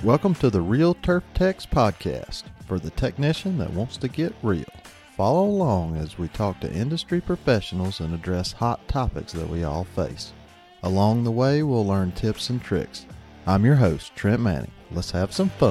Welcome to the Real Turf Techs podcast for the technician that wants to get real. Follow along as we talk to industry professionals and address hot topics that we all face. Along the way, we'll learn tips and tricks. I'm your host, Trent Manning. Let's have some fun.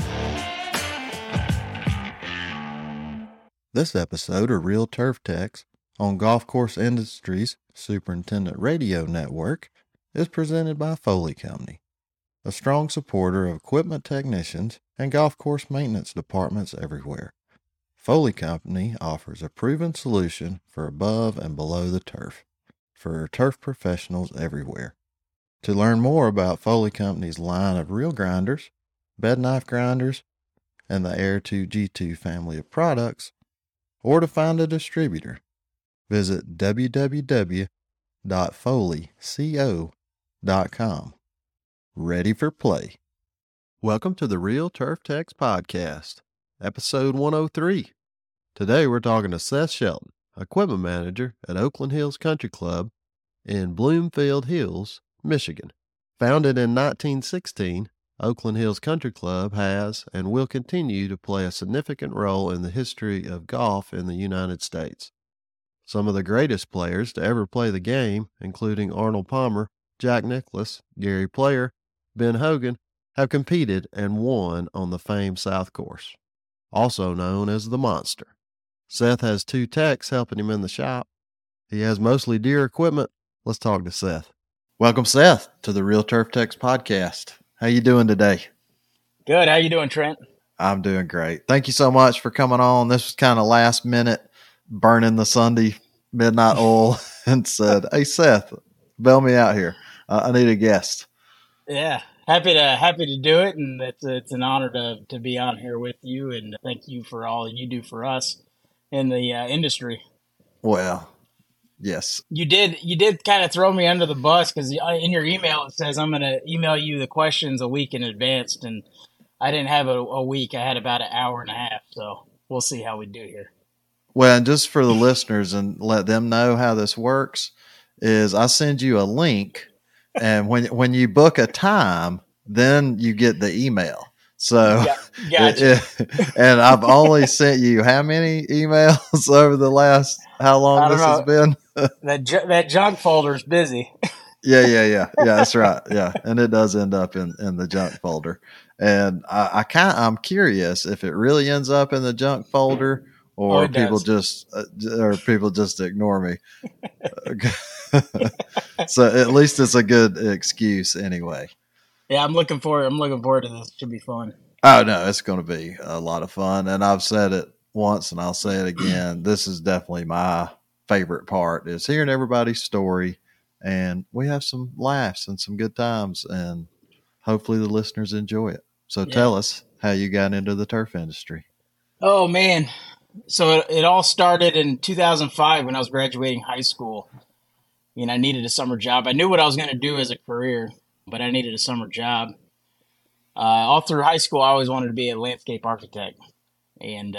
This episode of Real Turf Techs on Golf Course Industries Superintendent Radio Network is presented by Foley Company, a strong supporter of equipment technicians and golf course maintenance departments everywhere. Foley Company offers a proven solution for above and below the turf for turf professionals everywhere. To learn more about Foley Company's line of reel grinders, bed knife grinders, and the Air 2 G2 family of products, or to find a distributor, visit www.foleyco.com. Ready for play. Welcome to the Real Turf Techs podcast, episode 103. Today we're talking to Seth Shelton, equipment manager at Oakland Hills Country Club in Bloomfield Hills, Michigan. Founded in 1916, Oakland Hills Country Club has and will continue to play a significant role in the history of golf in the United States. Some of the greatest players to ever play the game, including Arnold Palmer, Jack Nicklaus, Gary Player, Ben Hogan, have competed and won on the famed South Course, also known as the Monster. Seth has two techs helping him in the shop. He has mostly Deere equipment. Let's talk to Seth. Welcome, Seth, to the Real Turf Techs podcast. How you doing today? Good. How you doing, Trent? I'm doing great. Thank you so much for coming on. This was kind of last minute, burning the Sunday midnight oil and said, hey, Seth, bail me out here. I need a guest. Yeah, happy to do it, and it's an honor to be on here with you, and thank you for all you do for us in the industry. Well, yes, you did kind of throw me under the bus because in your email it says I'm going to email you the questions a week in advance, and I didn't have a week. I had about an hour and a half, so we'll see how we do here. Well, and just for the listeners and let them know how this works is I send you a link. And when you book a time, then you get the email. So, gotcha. And I've only sent you how many emails over the last, how long this has been? that junk folder's busy. Yeah, that's right. Yeah. And it does end up in the junk folder. And I'm curious if it really ends up in the junk folder or people just ignore me. So at least it's a good excuse anyway. Yeah, I'm looking forward to this. It should be fun. Oh no, it's going to be a lot of fun. And I've said it once and I'll say it again. This is definitely my favorite part is hearing everybody's story, and we have some laughs and some good times, and hopefully the listeners enjoy it. So Tell us how you got into the turf industry. Oh man. So it all started in 2005 when I was graduating high school. I needed a summer job. I knew what I was going to do as a career, but I needed a summer job. All through high school, I always wanted to be a landscape architect, and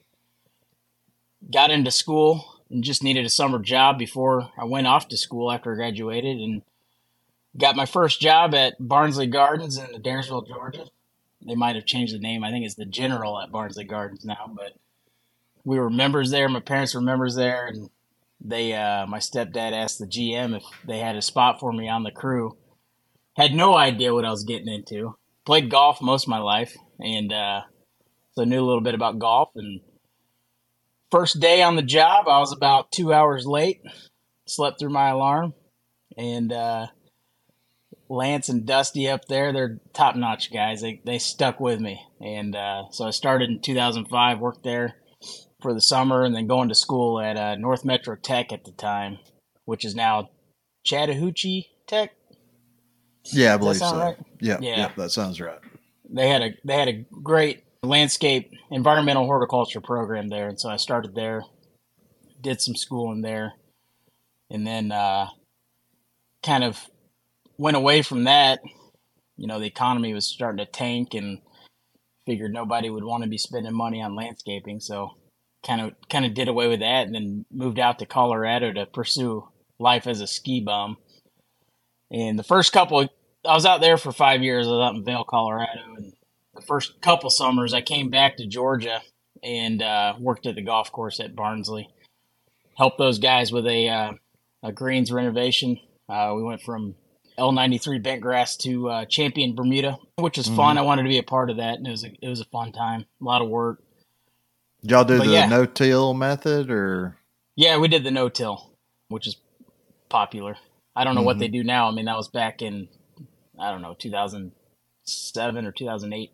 got into school and just needed a summer job before I went off to school after I graduated, and got my first job at Barnsley Gardens in Adairsville, Georgia. They might have changed the name. I think it's the General at Barnsley Gardens now, but we were members there. My parents were members there, and my stepdad asked the GM if they had a spot for me on the crew. Had no idea what I was getting into. Played golf most of my life, and so I knew a little bit about golf. And first day on the job, I was about 2 hours late. Slept through my alarm, and Lance and Dusty up there, they're top-notch guys. They stuck with me, and so I started in 2005, worked there for the summer, and then going to school at North Metro Tech at the time, which is now Chattahoochee Tech. Yeah, I believe so. Right? Yeah, that sounds right. They had a great landscape environmental horticulture program there, and so I started there, did some schooling there, and then kind of went away from that. The economy was starting to tank, and figured nobody would want to be spending money on landscaping, so kind of did away with that, and then moved out to Colorado to pursue life as a ski bum. And the first couple, I was out there for 5 years. I was out in Vail, Colorado, and the first couple summers, I came back to Georgia and worked at the golf course at Barnsley. Helped those guys with a greens renovation. We went from L93 bent grass to Champion Bermuda, which was fun. I wanted to be a part of that, and it was a fun time. A lot of work. Did y'all do the no-till method, or? Yeah, we did the no-till, which is popular. I don't know what they do now. I mean, that was back in, I don't know, 2007 or 2008.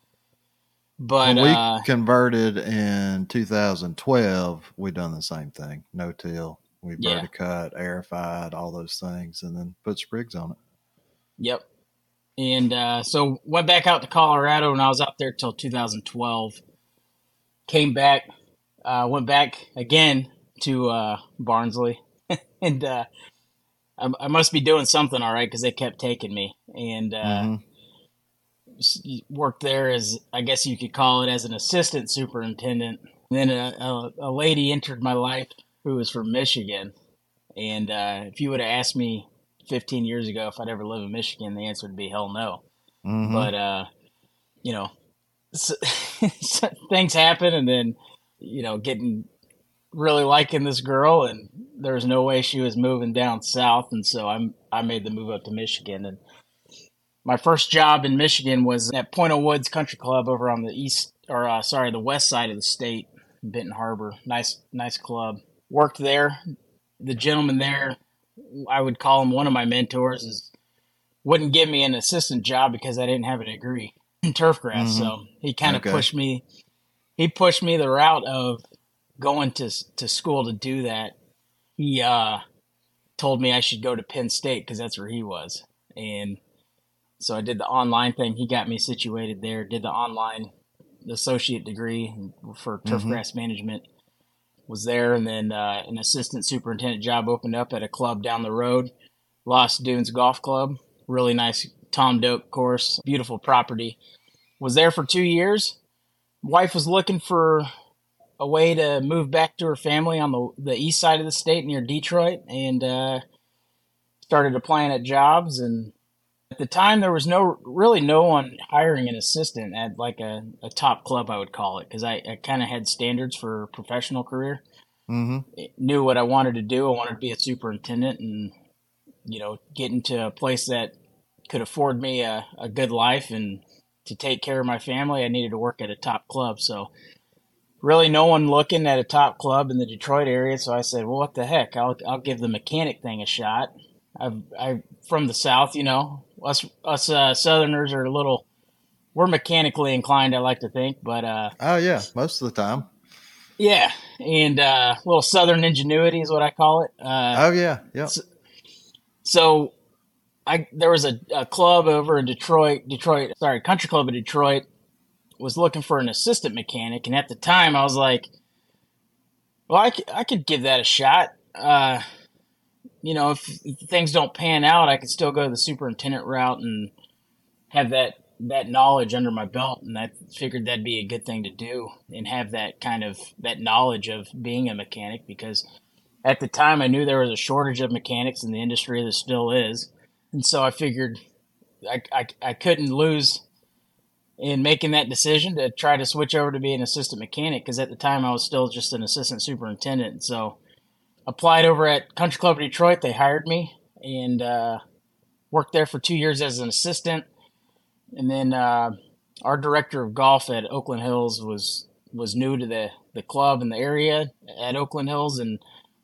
But when we converted in 2012, we done the same thing. No-till. We verticut, aerified, all those things, and then put sprigs on it. Yep. And so went back out to Colorado, and I was out there till 2012. Came back, went back again to Barnsley, and I must be doing something all right because they kept taking me, and worked there as, I guess you could call it, as an assistant superintendent. And then a lady entered my life who was from Michigan. And if you would have asked me 15 years ago if I'd ever live in Michigan, the answer would be hell no. But, you know, so things happen, and then, you know, getting really liking this girl, and there was no way she was moving down south. And so I made the move up to Michigan. And my first job in Michigan was at Point of Woods Country Club over on the west side of the state, Benton Harbor. Nice club. Worked there. The gentleman there, I would call him one of my mentors, wouldn't give me an assistant job because I didn't have a degree in turf grass. So he kind of pushed me. He pushed me the route of going to school to do that. He told me I should go to Penn State because that's where he was. And so I did the online thing. He got me situated there, did the online associate degree for turf grass management. Was there, and then an assistant superintendent job opened up at a club down the road, Lost Dunes Golf Club. Really nice Tom Doak course, beautiful property. Was there for 2 years. Wife was looking for a way to move back to her family on the east side of the state near Detroit, and started applying at jobs. And at the time, there was no one hiring an assistant at like a top club, I would call it, because I kind of had standards for a professional career. Knew what I wanted to do. I wanted to be a superintendent and, you know, get into a place that could afford me a good life, and to take care of my family, I needed to work at a top club. So really no one looking at a top club in the Detroit area. So I said, well, what the heck? I'll give the mechanic thing a shot. I'm from the South, you know. Us Southerners are we're mechanically inclined, I like to think, but oh yeah, most of the time. Yeah, and a little Southern ingenuity is what I call it. Oh yeah, yeah. So there was a club over in Country Club in Detroit was looking for an assistant mechanic, and at the time I was like, well, I could give that a shot. You know, if things don't pan out, I could still go the superintendent route and have that knowledge under my belt. And I figured that'd be a good thing to do, and have that knowledge of being a mechanic, because at the time I knew there was a shortage of mechanics in the industry. There still is. And so I figured I couldn't lose in making that decision to try to switch over to be an assistant mechanic, because at the time I was still just an assistant superintendent. And so applied over at Country Club of Detroit. They hired me, and worked there for 2 years as an assistant. And then our director of golf at Oakland Hills was new to the club in the area at Oakland Hills, and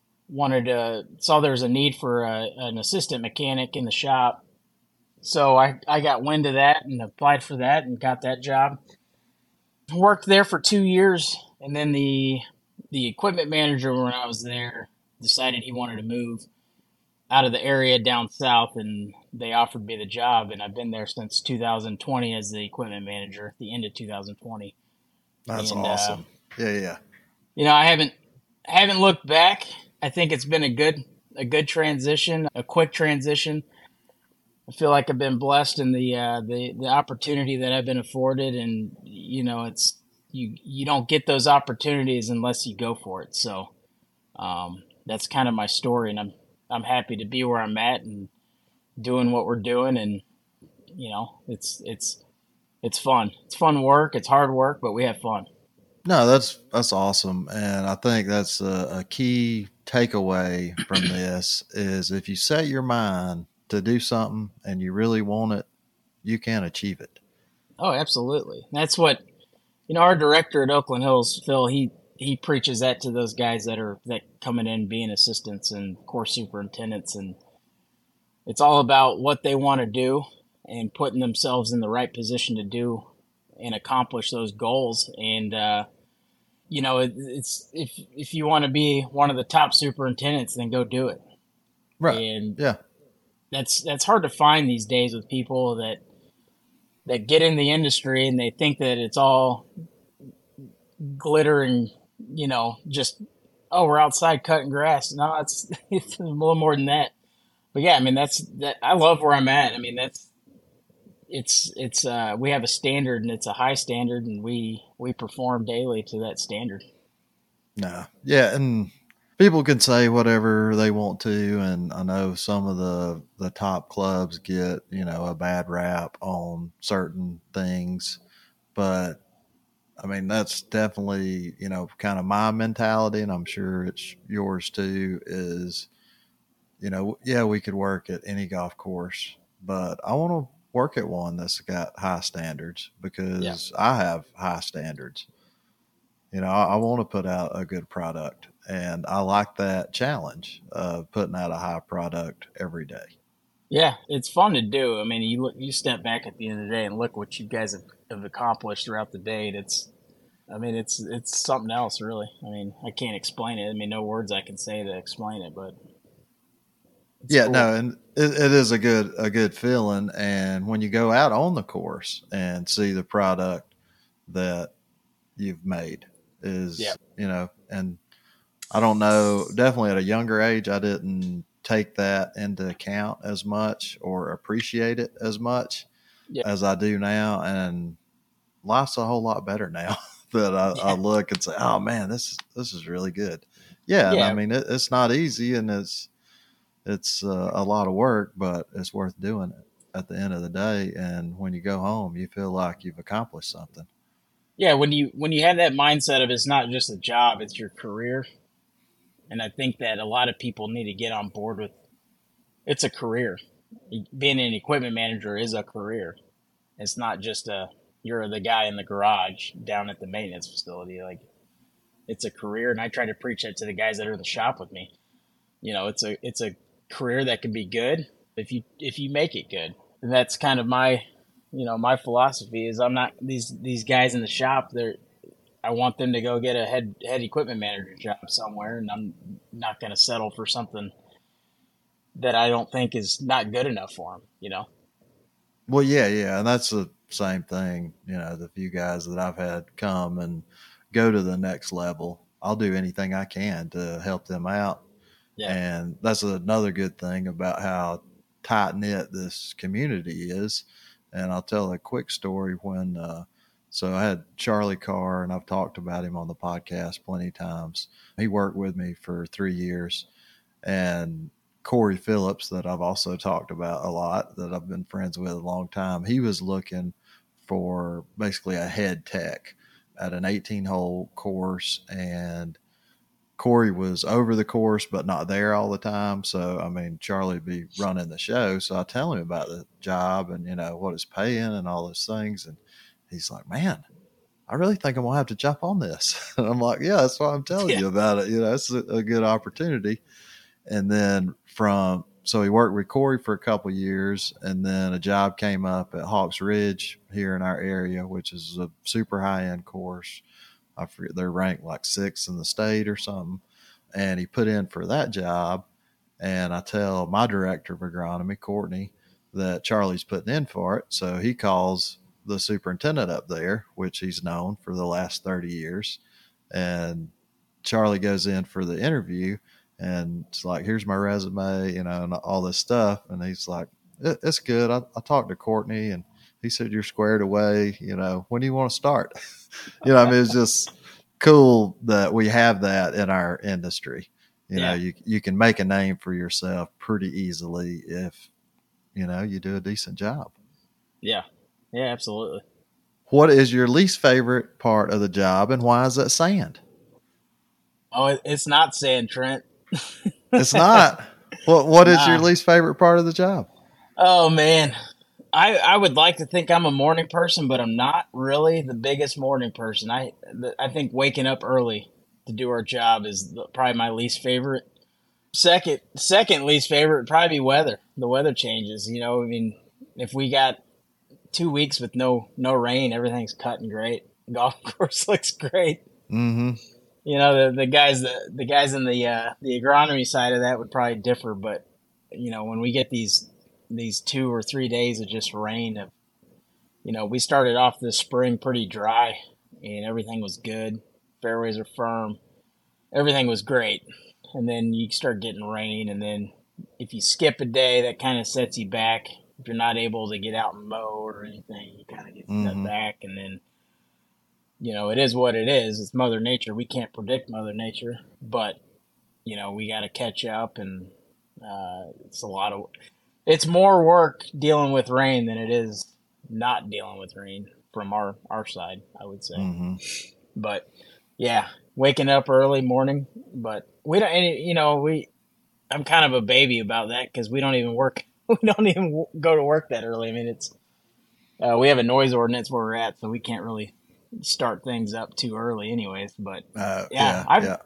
saw there was a need for an assistant mechanic in the shop. So I got wind of that and applied for that and got that job. Worked there for 2 years, and then the equipment manager when I was there decided he wanted to move out of the area down south, and they offered me the job, and I've been there since 2020 as the equipment manager, at the end of 2020. That's awesome. Yeah. You know, I haven't looked back. I think it's been a good transition, a quick transition. I feel like I've been blessed in the opportunity that I've been afforded, and you know, it's you don't get those opportunities unless you go for it. So that's kind of my story, and I'm happy to be where I'm at and doing what we're doing. And you know, it's it's fun. It's fun work. It's hard work, but we have fun. No, that's awesome, and I think that's a key takeaway from this is if you set your mind to do something and you really want it, you can achieve it. Oh, absolutely. That's what, our director at Oakland Hills, Phil, he preaches that to those guys that coming in being assistants and course superintendents, and it's all about what they want to do and putting themselves in the right position to do and accomplish those goals. And it's if you want to be one of the top superintendents, then go do it. Right. And yeah, that's hard to find these days with people that get in the industry and they think that it's all glitter and just we're outside cutting grass. No, it's a little more than that. But yeah, I mean that. I love where I'm at. I mean it's we have a standard and it's a high standard and we perform daily to that standard. No, yeah, and people can say whatever they want to, and I know some of the top clubs get a bad rap on certain things, but I mean that's definitely kind of my mentality, and I'm sure it's yours too. Is yeah, we could work at any golf course, but I want to work at one that's got high standards because I have high standards. I want to put out a good product, and I like that challenge of putting out a high product every day. Yeah, it's fun to do. I mean, you step back at the end of the day and look what you guys have accomplished throughout the day. And it's something else, really. I mean, I can't explain it. I mean, no words I can say to explain it, but yeah, cool. No, and it is a good feeling. And when you go out on the course and see the product that you've made is, and I don't know, definitely at a younger age, I didn't take that into account as much or appreciate it as much as I do now. And life's a whole lot better now that I look and say, oh man, this is really good. Yeah. And I mean, it's not easy and it's a lot of work, but it's worth doing it at the end of the day. And when you go home, you feel like you've accomplished something. Yeah, when you have that mindset of it's not just a job, it's your career. And I think that a lot of people need to get on board with it's a career. Being an equipment manager is a career. It's not just you're the guy in the garage down at the maintenance facility. Like it's a career, and I try to preach that to the guys that are in the shop with me. It's a career that can be good if you make it good. And that's kind of my my philosophy is I'm not these guys in the shop. I want them to go get a head equipment manager job somewhere, and I'm not going to settle for something that I don't think is not good enough for them. Well, yeah, and that's the same thing. The few guys that I've had come and go to the next level, I'll do anything I can to help them out. Yeah. And that's another good thing about how tight knit this community is. And I'll tell a quick story when, so I had Charlie Carr, and I've talked about him on the podcast plenty of times. He worked with me for 3 years, and Corey Phillips, that I've also talked about a lot, that I've been friends with a long time. He was looking for basically a head tech at an 18-hole course, and Corey was over the course, but not there all the time. So, I mean, Charlie would be running the show. So I tell him about the job and, what it's paying and all those things. And he's like, man, I really think I'm going to have to jump on this. And I'm like, yeah, that's why I'm telling you about it. It's a good opportunity. And then so he worked with Corey for a couple of years, and then a job came up at Hawks Ridge here in our area, which is a super high-end course. I forget, they're ranked like 6th in the state or something. And he put in for that job. And I tell my director of agronomy, Courtney, that Charlie's putting in for it. So he calls the superintendent up there, which he's known for the last 30 years. And Charlie goes in for the interview and it's like, here's my resume, and all this stuff. And he's like, it's good. I talked to Courtney and he said, you're squared away. When do you want to start? I mean, it's just cool that we have that in our industry. You can make a name for yourself pretty easily if, you do a decent job. Yeah. Yeah, absolutely. What is your least favorite part of the job, and why is that sand? Oh, it's not sand, Trent. It's not. What is your Nah. least favorite part of the job? Oh man, I would like to think I'm a morning person, but I'm not really the biggest morning person. I think waking up early to do our job is probably my least favorite. Second least favorite would probably be weather. The weather changes. You know, I mean, if we got 2 weeks with no rain, everything's cutting great. The golf course looks great. Mm-hmm. You know, the guys in the agronomy side of that would probably differ, but you know, when we get these 2 or 3 days of just rain, you know, we started off this spring pretty dry and everything was good. Fairways are firm. Everything was great. And then you start getting rain, and then if you skip a day, that kind of sets you back. If you're not able to get out and mow or anything, you kind of get set back, and then, you know, it is what it is. It's Mother Nature. We can't predict Mother Nature, but, you know, we got to catch up, and it's more work dealing with rain than it is not dealing with rain from our side, I would say. Mm-hmm. But yeah, waking up early morning, but we don't, you know, I'm kind of a baby about that because we don't even work. We don't even go to work that early. I mean, we have a noise ordinance where we're at, so we can't really start things up too early anyways. But I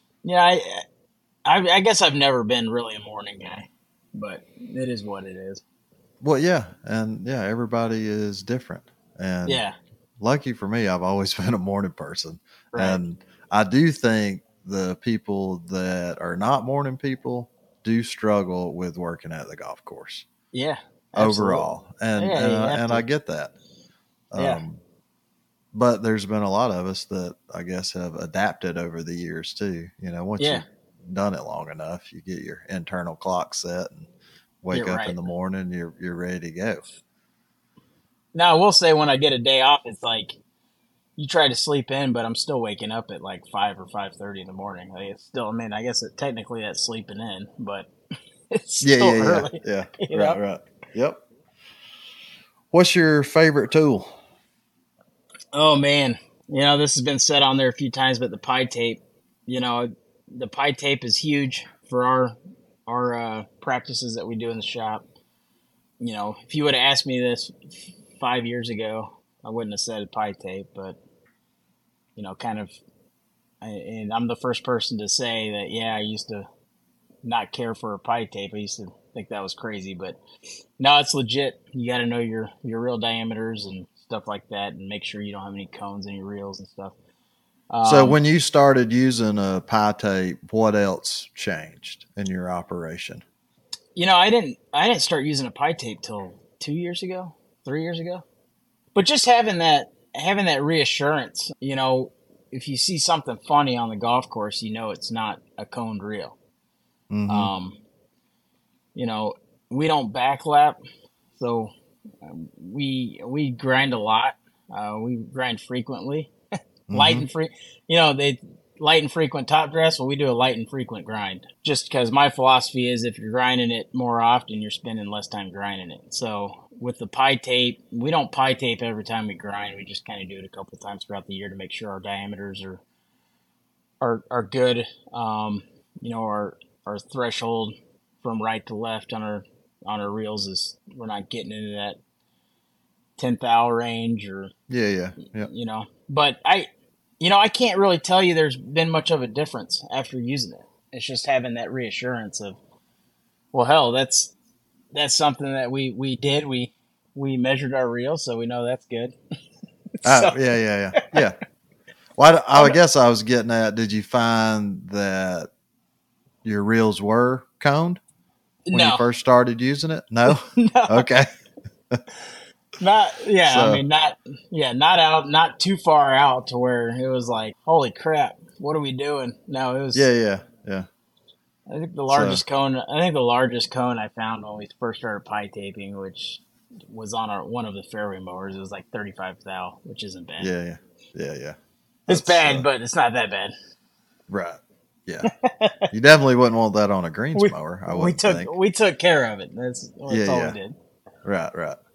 guess I've never been really a morning guy, but it is what it is. Well, yeah. And yeah, everybody is different. And yeah, lucky for me, I've always been a morning person. Right. And I do think the people that are not morning people do struggle with working at the golf course. Yeah. Overall. Absolutely. And I get that. Yeah. But there's been a lot of us that I guess have adapted over the years too. You know, once you've done it long enough, you get your internal clock set and wake up in the morning, you're ready to go. Now, I will say when I get a day off, it's like you try to sleep in, but I'm still waking up at like 5 or 5:30 in the morning. Like it's still, I mean, I guess technically that's sleeping in, but it's still early. Yeah. Right. Yep. What's your favorite tool? Oh man, you know, this has been said on there a few times, but the pie tape, you know, the pie tape is huge for our practices that we do in the shop. You know, if you would have asked me this 5 years ago, I wouldn't have said pie tape, but you know, and I'm the first person to say that, yeah, I used to not care for a pie tape. I used to think that was crazy, but now it's legit. You got to know your real diameters and stuff like that, and make sure you don't have any cones in your reels and stuff. So when you started using a pie tape, what else changed in your operation? You know, I didn't start using a pie tape till 3 years ago. But just having that reassurance, you know, if you see something funny on the golf course, you know it's not a coned reel. Mm-hmm. You know, we don't backlap, so we grind a lot. We grind frequently, light and free. You know, they light and frequent top dress. Well, we do a light and frequent grind, just because my philosophy is if you're grinding it more often, you're spending less time grinding it. So with the pie tape, we don't pie tape every time we grind. We just kind of do it a couple of times throughout the year to make sure our diameters are good. You know, our threshold from right to left on our reels is we're not getting into that 10th thou range or yeah. You know, but I can't really tell you there's been much of a difference after using it. It's just having that reassurance of, well, hell, that's something that we did. We measured our reel, so we know that's good. Yeah. Well, I guess I was getting at, did you find that your reels were coned when you first started using it? No? No. Okay. Not out, not too far out to where it was like, holy crap, what are we doing? No, it was. Yeah. I think the largest cone I found when we first started pie taping, which was on one of the fairway mowers, it was like 35 thou, which isn't bad. Yeah. It's bad, but it's not that bad. Right. Yeah. You definitely wouldn't want that on a greens mower, I would think. We took care of it. That's all we did. Right.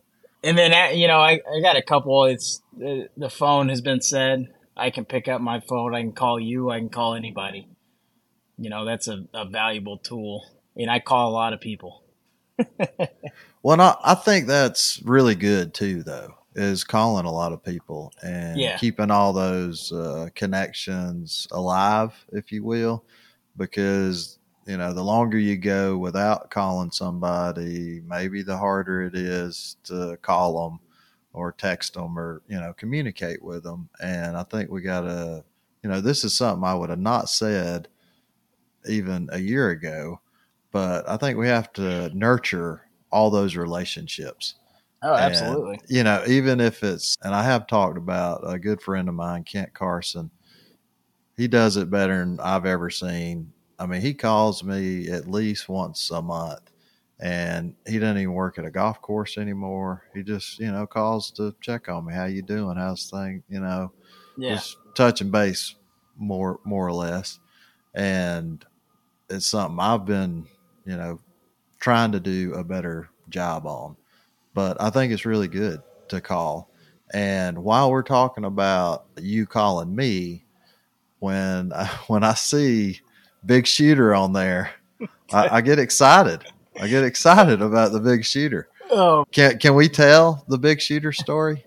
And then, I got a couple. It's the phone has been said. I can pick up my phone. I can call you. I can call anybody. That's a valuable tool. And I call a lot of people. Well, I think that's really good too, though, is calling a lot of people and keeping all those connections alive, if you will, because, the longer you go without calling somebody, maybe the harder it is to call them or text them or, communicate with them. And I think we got to, this is something I would have not said even a year ago, but I think we have to nurture all those relationships. Oh, absolutely. And, even if it's, and I have talked about a good friend of mine, Kent Carson, he does it better than I've ever seen. I mean, he calls me at least once a month, and he doesn't even work at a golf course anymore. He just, calls to check on me. How you doing? How's things? Just touching base more or less. And it's something I've been, trying to do a better job on. But I think it's really good to call. And while we're talking about you calling me, when I see Big Shooter on there, I get excited. I get excited about the Big Shooter. Oh, can we tell the Big Shooter story?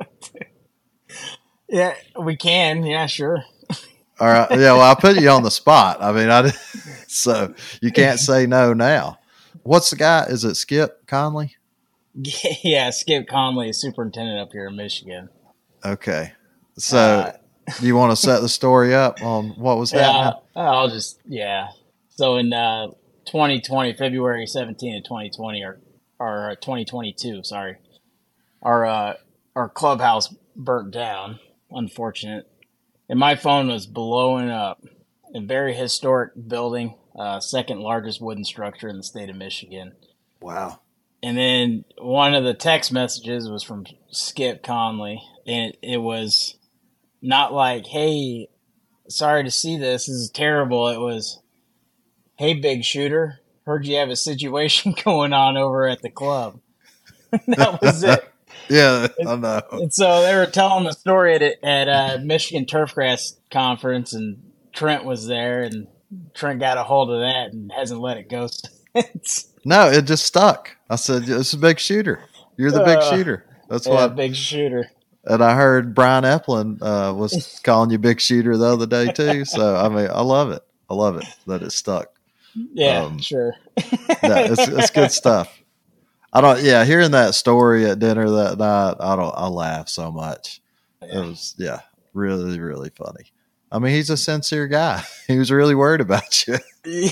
Yeah, we can. Yeah, sure. All right. Yeah. Well, I put you on the spot. I mean, so you can't say no now. What's the guy? Is it Skip Conley? Yeah, Skip Conley is superintendent up here in Michigan. Okay. So do you want to set the story up on what was happening? I'll just, So in 2020, February 17th of 2020, or 2022, sorry, our clubhouse burnt down, unfortunate. And my phone was blowing up. A very historic building, second largest wooden structure in the state of Michigan. Wow. And then one of the text messages was from Skip Conley. And it was not like, hey, sorry to see this. This is terrible. It was, hey, Big Shooter, heard you have a situation going on over at the club. That was it. Yeah, I know. And so they were telling the story at a Michigan Turfgrass conference, and Trent was there, and Trent got a hold of that and hasn't let it go since. No, it just stuck. I said, "It's a Big Shooter. You're the Big Shooter." That's what Big Shooter. And I heard Brian Epplin was calling you Big Shooter the other day too. So I mean, I love it. I love it that it stuck. Yeah, sure. It's good stuff. Hearing that story at dinner that night, I laughed so much. Yeah. It was, really, really funny. I mean, he's a sincere guy. He was really worried about you.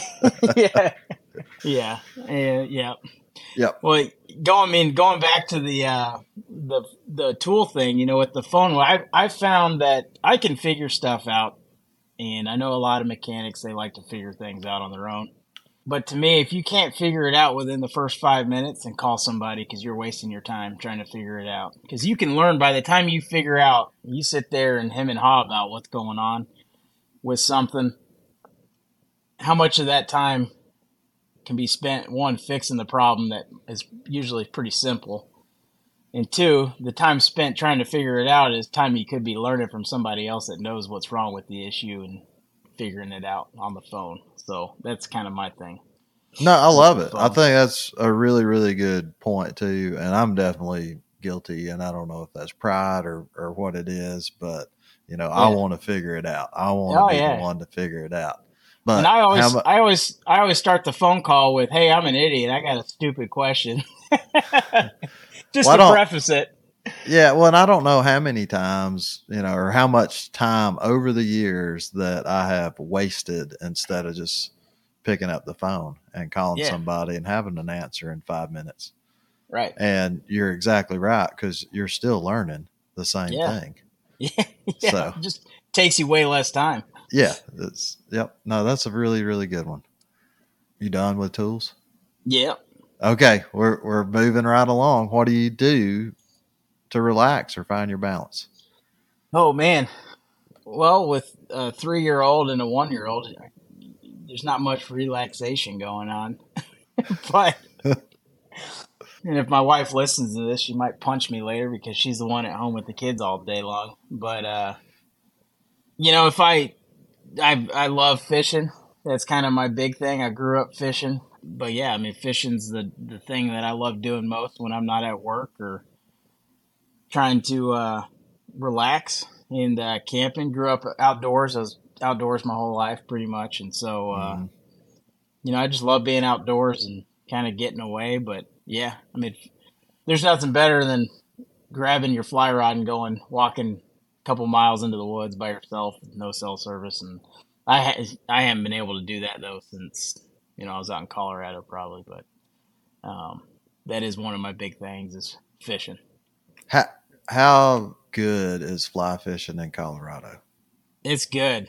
Yeah. Yep. Well, going back to the tool thing, with the phone, I found that I can figure stuff out, and I know a lot of mechanics, they like to figure things out on their own. But to me, if you can't figure it out within the first 5 minutes, then call somebody, because you're wasting your time trying to figure it out. Because you can learn by the time you figure out, you sit there and hem and haw about what's going on with something, how much of that time can be spent, one, fixing the problem that is usually pretty simple, and two, the time spent trying to figure it out is time you could be learning from somebody else that knows what's wrong with the issue and figuring it out on the phone. So that's kind of my thing. No, I love it. I think that's a really, really good point too. And I'm definitely guilty, and I don't know if that's pride or what it is, but I want to figure it out. I want to be the one to figure it out. But and I always start the phone call with, "Hey, I'm an idiot. I got a stupid question." Just to preface it. Yeah, well, and I don't know how many times, or how much time over the years that I have wasted instead of just picking up the phone and calling somebody and having an answer in 5 minutes. Right. And you're exactly right, because you're still learning the same thing. Yeah. So it just takes you way less time. Yeah. No, that's a really, really good one. You done with tools? Yeah. Okay. We're moving right along. What do you do to relax or find your balance? Oh, man. Well, with a 3-year-old and a 1-year-old, there's not much relaxation going on. But And if my wife listens to this, she might punch me later because she's the one at home with the kids all day long. But if I love fishing. That's kind of my big thing. I grew up fishing. But yeah, I mean, fishing's the thing that I love doing most when I'm not at work or trying to relax. And camping, grew up outdoors. I was outdoors my whole life pretty much. And so, I just love being outdoors and kind of getting away. But yeah, I mean, there's nothing better than grabbing your fly rod and walking a couple miles into the woods by yourself, no cell service. And I haven't been able to do that though since I was out in Colorado probably, but that is one of my big things is fishing. How good is fly fishing in Colorado? It's good.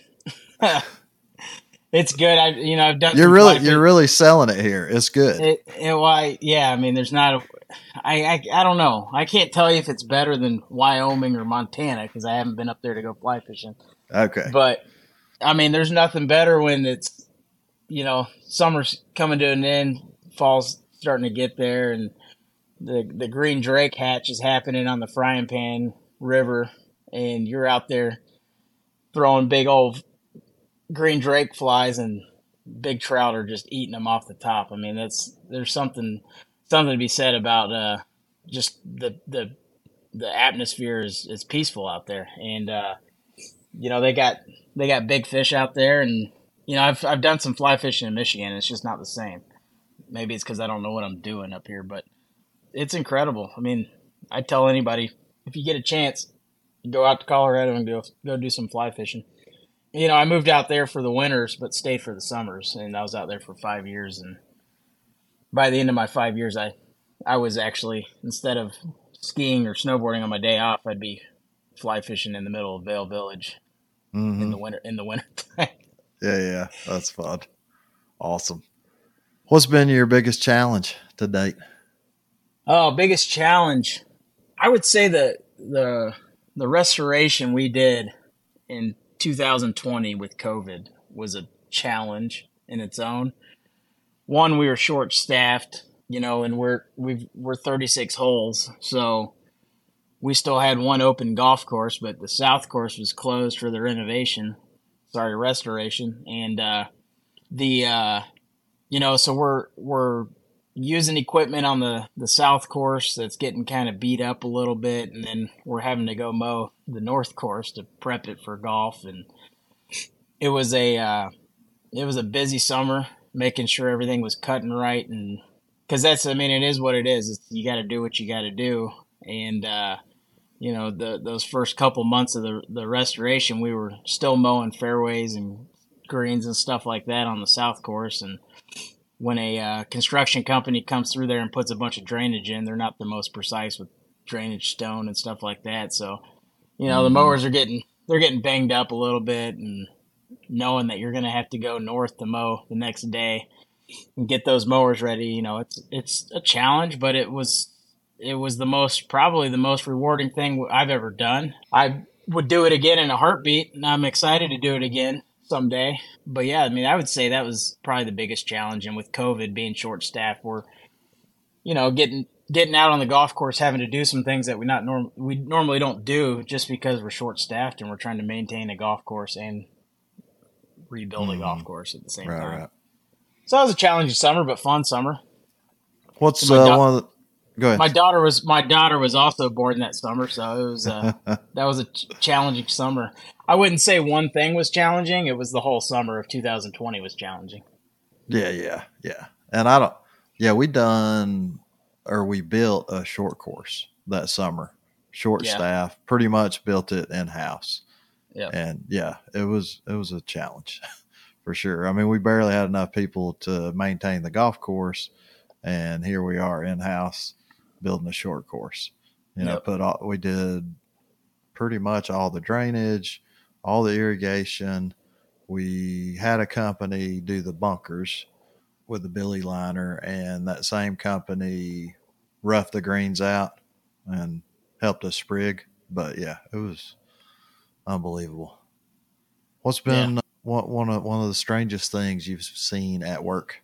It's good. I've done. You're really selling it here. It's good. Yeah. I mean, there's not. I don't know. I can't tell you if it's better than Wyoming or Montana because I haven't been up there to go fly fishing. Okay. But I mean, there's nothing better when it's summer's coming to an end, fall's starting to get there, and the green drake hatch is happening on the Frying Pan River, and you're out there throwing big old green drake flies, and big trout are just eating them off the top. I mean, there's something to be said about just the atmosphere is peaceful out there, and they got big fish out there, and I've done some fly fishing in Michigan. It's just not the same. Maybe it's because I don't know what I'm doing up here, but it's incredible. I mean, I tell anybody if you get a chance, go out to Colorado and go do some fly fishing. I moved out there for the winters, but stayed for the summers, and I was out there for 5 years. And by the end of my 5 years, I was actually, instead of skiing or snowboarding on my day off, I'd be fly fishing in the middle of Vail Village in the winter time. Yeah, that's fun. Awesome. What's been your biggest challenge to date? Oh, biggest challenge. I would say the restoration we did in 2020 with COVID was a challenge in its own. One, we were short staffed, and we're 36 holes, so we still had one open golf course, but the south course was closed for the restoration, and so we're using equipment on the south course that's getting kind of beat up a little bit, and then we're having to go mow the north course to prep it for golf. And it was a busy summer, making sure everything was cutting right, and because it is what it is. You got to do what you got to do, and those first couple months of the restoration, we were still mowing fairways and greens and stuff like that on the south course. And when a construction company comes through there and puts a bunch of drainage in, they're not the most precise with drainage stone and stuff like that. So, the mowers are getting banged up a little bit, and knowing that you're going to have to go north to mow the next day and get those mowers ready, it's a challenge, but it was probably the most rewarding thing I've ever done. I would do it again in a heartbeat, and I'm excited to do it again someday. But yeah, I mean, I would say that was probably the biggest challenge. And with COVID being short staffed, we're, getting out on the golf course, having to do some things that we normally don't do just because we're short staffed and we're trying to maintain a golf course and rebuild a golf course at the same time. Right. So it was a challenging summer, but fun summer. What's one of the... Go ahead. My daughter was also born that summer, so it was that was a challenging summer. I wouldn't say one thing was challenging. It was the whole summer of 2020 was challenging. Yeah. And we built a short course that summer. Short staff, pretty much built it in-house. Yeah. And it was a challenge for sure. I mean, we barely had enough people to maintain the golf course, and here we are in-house building a short course. We did pretty much all the drainage, all the irrigation. We had a company do the bunkers with the billy liner, and that same company roughed the greens out and helped us sprig. But yeah, it was unbelievable. What's been one of the strangest things you've seen at work?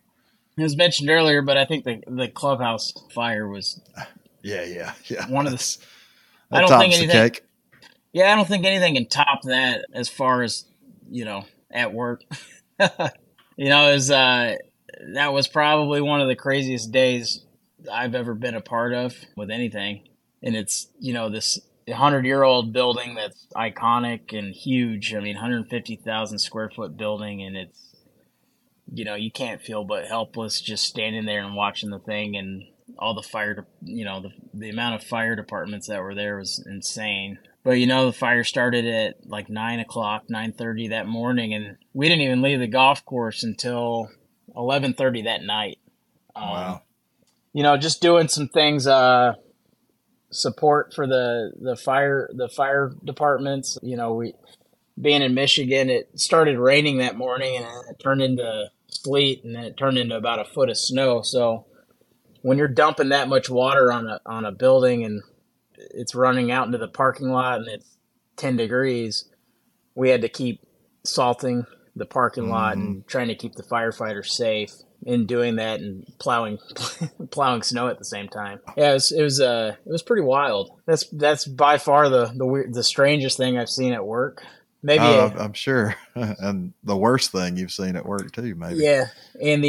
It was mentioned earlier, but I think the clubhouse fire was Yeah. one of the. I That don't think tops the anything. cake. Yeah, I don't think anything can top that as far as at work. It was that was probably one of the craziest days I've ever been a part of with anything, and it's this 100-year-old building that's iconic and huge. I mean, 150,000 square foot building, and it's you can't feel but helpless just standing there and watching the thing, and all the fire, the amount of fire departments that were there was insane. But the fire started at like 9:00, 9:30 that morning, and we didn't even leave the golf course until 11:30 that night. Wow. Just doing some things, support for the fire departments. We being in Michigan, it started raining that morning, and it turned into sleet, and then it turned into about a foot of snow. So when you're dumping that much water on a building and it's running out into the parking lot and it's 10 degrees, we had to keep salting the parking lot and trying to keep the firefighters safe in doing that, and plowing snow at the same time. Yeah, it was pretty wild. That's by far the strangest thing I've seen at work. Maybe I'm sure, and the worst thing you've seen at work too, maybe. Yeah, and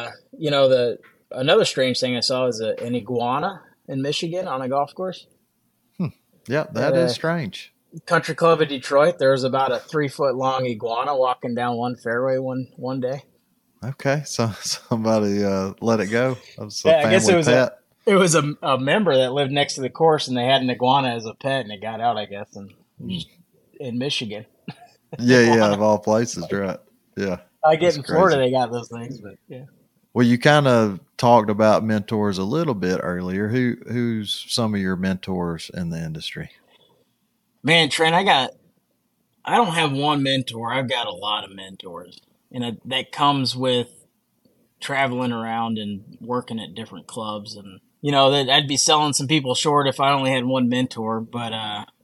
another strange thing I saw is an iguana in Michigan on a golf course. Yeah, that is strange. Country Club of Detroit. There was about a 3-foot long iguana walking down one fairway one day. Okay, so somebody let it go. I guess it was a member that lived next to the course, and they had an iguana as a pet, and it got out, I guess, in Michigan. Yeah, of all places, right? Yeah. I get in Florida, they got those things, but yeah. Well, you kind of talked about mentors a little bit earlier. Who's some of your mentors in the industry? Man, Trent, I don't have one mentor. I've got a lot of mentors, and that comes with traveling around and working at different clubs, and that I'd be selling some people short if I only had one mentor. But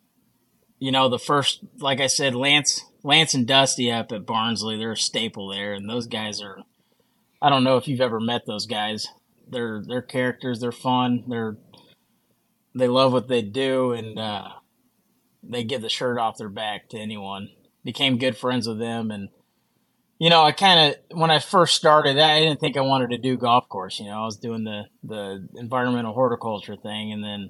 the first, like I said, Lance and Dusty up at Barnsley, they're a staple there, and those guys are. I don't know if you've ever met those guys. They're characters. They're fun. They love what they do, and they give the shirt off their back to anyone. Became good friends with them, and I kind of, when I first started, I didn't think I wanted to do golf course. I was doing the environmental horticulture thing, and then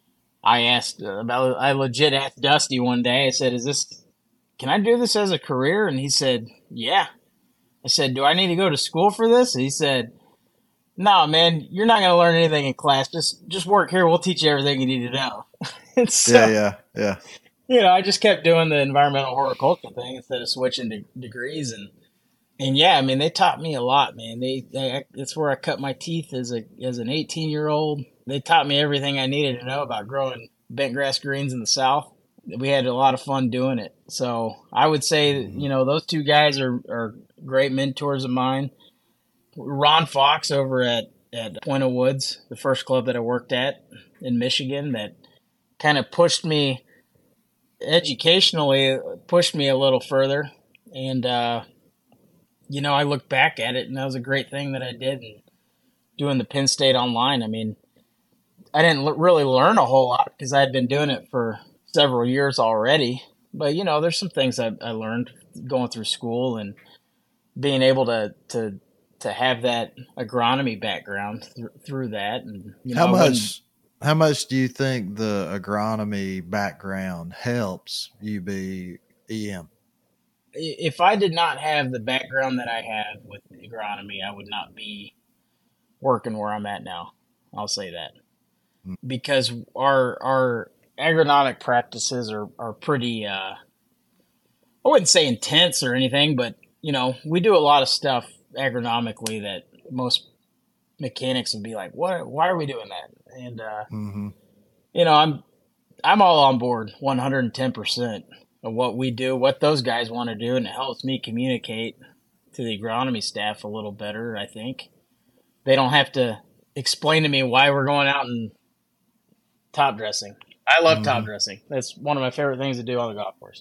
I legit asked Dusty one day. I said, can I do this as a career? And he said, yeah. I said, do I need to go to school for this? And he said, no, man, you're not going to learn anything in class. Just work here. We'll teach you everything you need to know. And so, yeah. I just kept doing the environmental horticulture thing instead of switching to degrees. And yeah, I mean, they taught me a lot, man. It's where I cut my teeth as an 18-year-old. They taught me everything I needed to know about growing bent grass greens in the South. We had a lot of fun doing it. So I would say, those two guys are great mentors of mine. Ron Fox over at Point of Woods, the first club that I worked at in Michigan, that kind of pushed me educationally, pushed me a little further. And, I look back at it, and that was a great thing that I did. And doing the Penn State online, I mean, I didn't really learn a whole lot because I had been doing it for several years already. But, there's some things I learned going through school and being able to have that agronomy background through that. And how much do you think the agronomy background helps you be EM? If I did not have the background that I have with agronomy, I would not be working where I'm at now. I'll say that. Because our agronomic practices are pretty, I wouldn't say intense or anything, but, we do a lot of stuff agronomically that most mechanics would be like, why are we doing that? And, I'm all on board 110% of what we do, what those guys want to do, and it helps me communicate to the agronomy staff a little better, I think. They don't have to explain to me why we're going out and top dressing. I love top dressing. That's one of my favorite things to do on the golf course.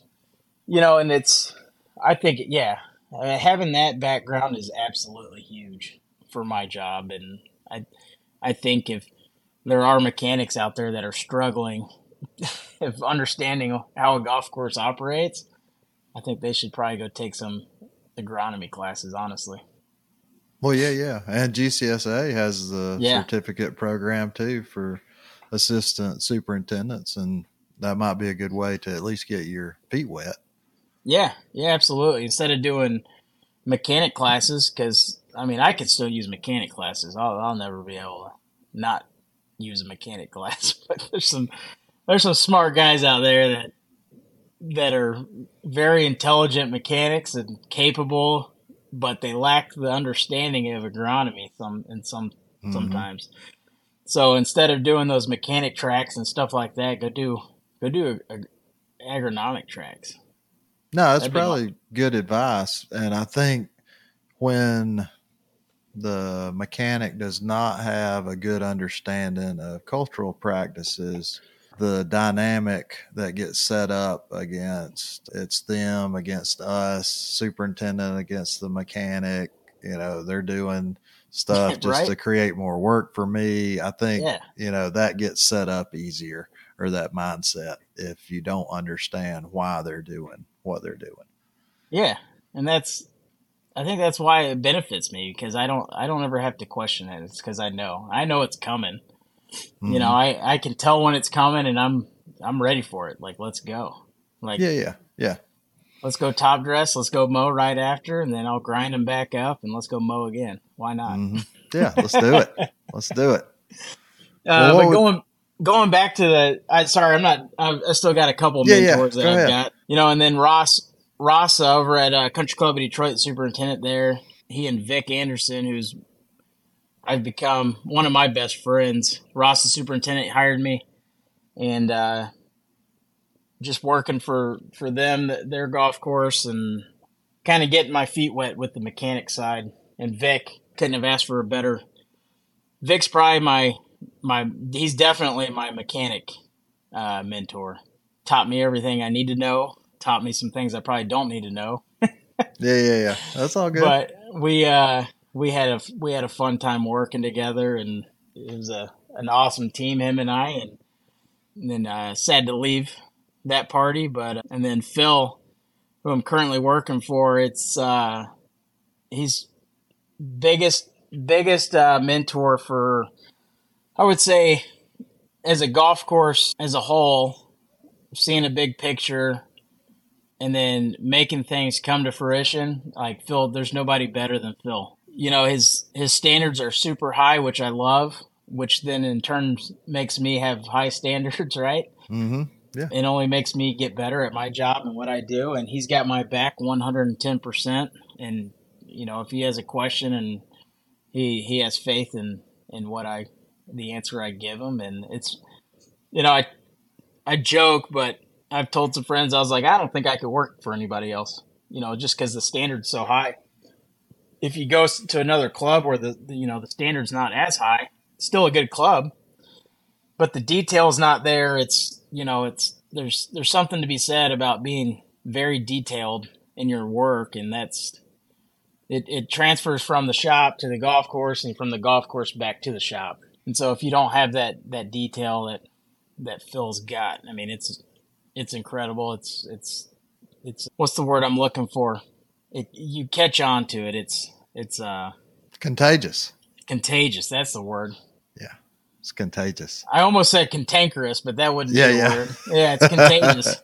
And I think, having that background is absolutely huge for my job. And I think if there are mechanics out there that are struggling of understanding how a golf course operates, I think they should probably go take some agronomy classes, honestly. Well, yeah. And GCSA has the certificate program too for assistant superintendents, and that might be a good way to at least get your feet wet. Yeah, absolutely. Instead of doing mechanic classes, because I mean, I could still use mechanic classes. I'll never be able to not use a mechanic class. But there's some smart guys out there that are very intelligent mechanics and capable, but they lack the understanding of agronomy sometimes. So instead of doing those mechanic tracks and stuff like that, go do agronomic tracks. No, that's probably good advice. And I think when the mechanic does not have a good understanding of cultural practices, the dynamic that gets set up against it's them against us, superintendent against the mechanic, they're doing stuff just right? to create more work for me. I think, that gets set up easier, or that mindset, if you don't understand why they're doing what they're doing. Yeah. And I think that's why it benefits me, because I don't ever have to question it. It's because I know it's coming. Mm-hmm. I can tell when it's coming, and I'm ready for it. Like, let's go. Like, yeah. Let's go top dress. Let's go mow right after, and then I'll grind them back up, and let's go mow again. Why not? Mm-hmm. Yeah, let's do it. Let's do it. But going back to I still got a couple of mentors that I've got. And then Ross over at Country Club of Detroit, the superintendent there, he and Vic Anderson, I've become one of my best friends. Ross, the superintendent, hired me, and just working for them, their golf course, and kind of getting my feet wet with the mechanic side. And Vic, couldn't have asked for a better. Vic's probably he's definitely my mechanic mentor. Taught me everything I need to know. Taught me some things I probably don't need to know. Yeah. That's all good. But we had a fun time working together, and it was an awesome team, him and I. And then sad to leave that party, but and then Phil, who I'm currently working for, he's biggest mentor for, I would say, as a golf course as a whole, seeing a big picture and then making things come to fruition. Like Phil, there's nobody better than Phil. His standards are super high, which I love, which then in turn makes me have high standards, right? Mm-hmm. Yeah. It only makes me get better at my job and what I do. And he's got my back 110%. And, if he has a question, and he has faith in the answer I give him. And it's, I joke, but I've told some friends, I was like, I don't think I could work for anybody else, just because the standard's so high. If you go to another club where the standard's not as high, it's still a good club, but the detail's not there. It's, there's something to be said about being very detailed in your work, and it transfers from the shop to the golf course, and from the golf course back to the shop. And so if you don't have that detail that Phil's got, I mean, it's incredible. It's what's the word I'm looking for? You catch on to it. It's contagious. Contagious. That's the word. Yeah. It's contagious. I almost said cantankerous, but that wouldn't be the word. Yeah, it's contagious.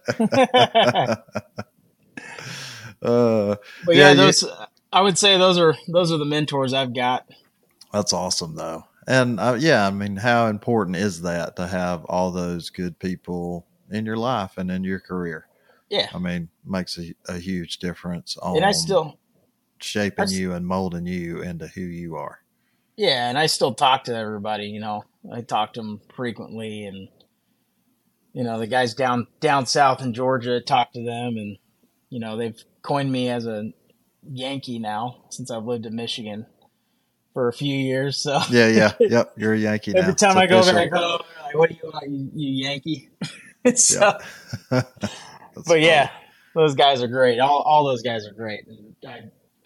But I would say those are the mentors I've got. That's awesome, though. And I mean, how important is that to have all those good people in your life and in your career? Yeah. I mean, makes a huge difference on shaping you and molding you into who you are. Yeah, and I still talk to everybody, I talk to them frequently, and, the guys down south in Georgia, talk to them, and, they've coined me as a Yankee now since I've lived in Michigan for a few years. So yeah. Yep. You're a Yankee now. Every time I go back home, they're like, what do you want, you Yankee? So, but yeah, those guys are great. All those guys are great. And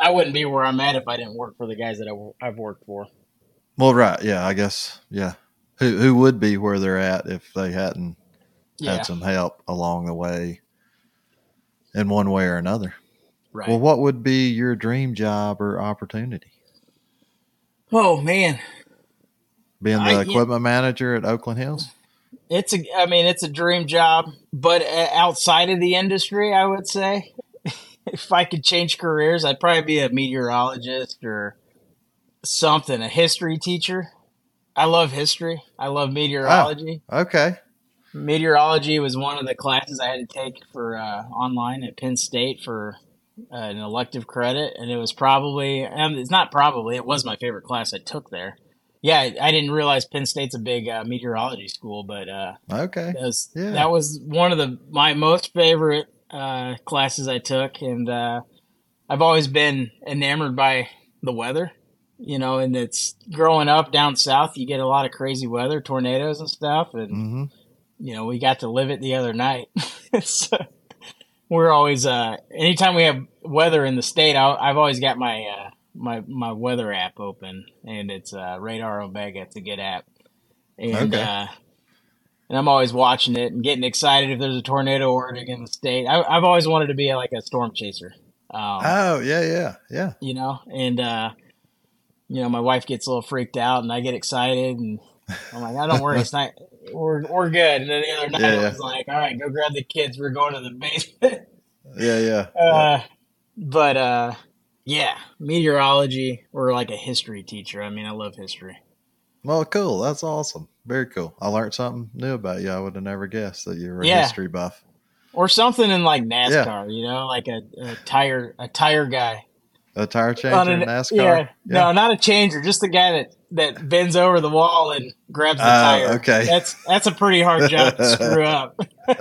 I wouldn't be where I'm at if I didn't work for the guys that I've worked for. Well, right. Yeah, I guess. Yeah. Who would be where they're at if they hadn't had some help along the way in one way or another? Right. Well, what would be your dream job or opportunity? Oh, man. Being the equipment manager at Oakland Hills? It's a dream job, but outside of the industry, I would say, if I could change careers, I'd probably be a meteorologist or something, a history teacher. I love history. I love meteorology. Oh, okay. Meteorology was one of the classes I had to take for online at Penn State for an elective credit, and it was it was my favorite class I took there. Yeah, I didn't realize Penn State's a big meteorology school, but okay, that was one of my most favorite classes I took, and I've always been enamored by the weather, and it's growing up down south, you get a lot of crazy weather, tornadoes and stuff, and we got to live it the other night. So we're always anytime we have weather in the state, I've always got my my weather app open, and it's Radar Omega. It's a good app, and and I'm always watching it and getting excited if there's a tornado warning in the state. I've always wanted to be like a storm chaser. Yeah. And my wife gets a little freaked out, and I get excited, and I'm like, "Oh, don't worry, it's not. We're good." And then the other night, I was like, "All right, go grab the kids. We're going to the basement." Yeah, meteorology or like a history teacher. I mean, I love history. Well, cool. That's awesome. Very cool. I learned something new about you. I would have never guessed that you were a history buff. Or something in like NASCAR, like a tire guy. A tire changer in NASCAR? No, not a changer. Just the guy that bends over the wall and grabs the tire. Okay. That's a pretty hard job to screw up.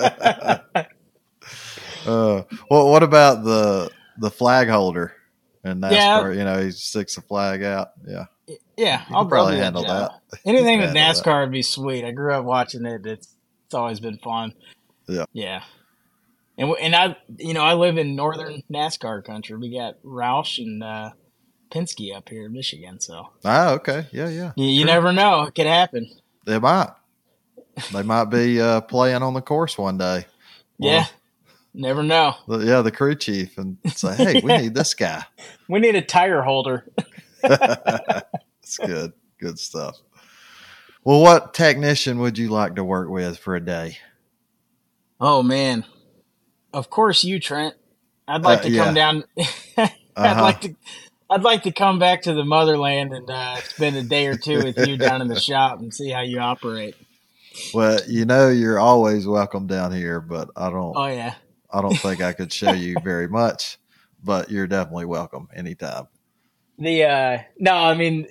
Well, what about the flag holder in NASCAR? He sticks the flag out. Yeah, I'll probably handle that. Anything with NASCAR would be sweet. I grew up watching it. It's always been fun. Yeah. And I live in northern NASCAR country. We got Roush and Penske up here in Michigan. So okay, yeah. You never know; it could happen. They might be playing on the course one day. Well, never know. The crew chief and say, "Hey, we need this guy. We need a tire holder." It's good stuff. Well, what technician would you like to work with for a day? Oh man. Of course, you, Trent. I'd like to come down. I'd like to come back to the motherland and spend a day or two with you down in the shop and see how you operate. Well, you're always welcome down here, but I don't. Oh yeah. I don't think I could show you very much, but you're definitely welcome anytime. No, I mean,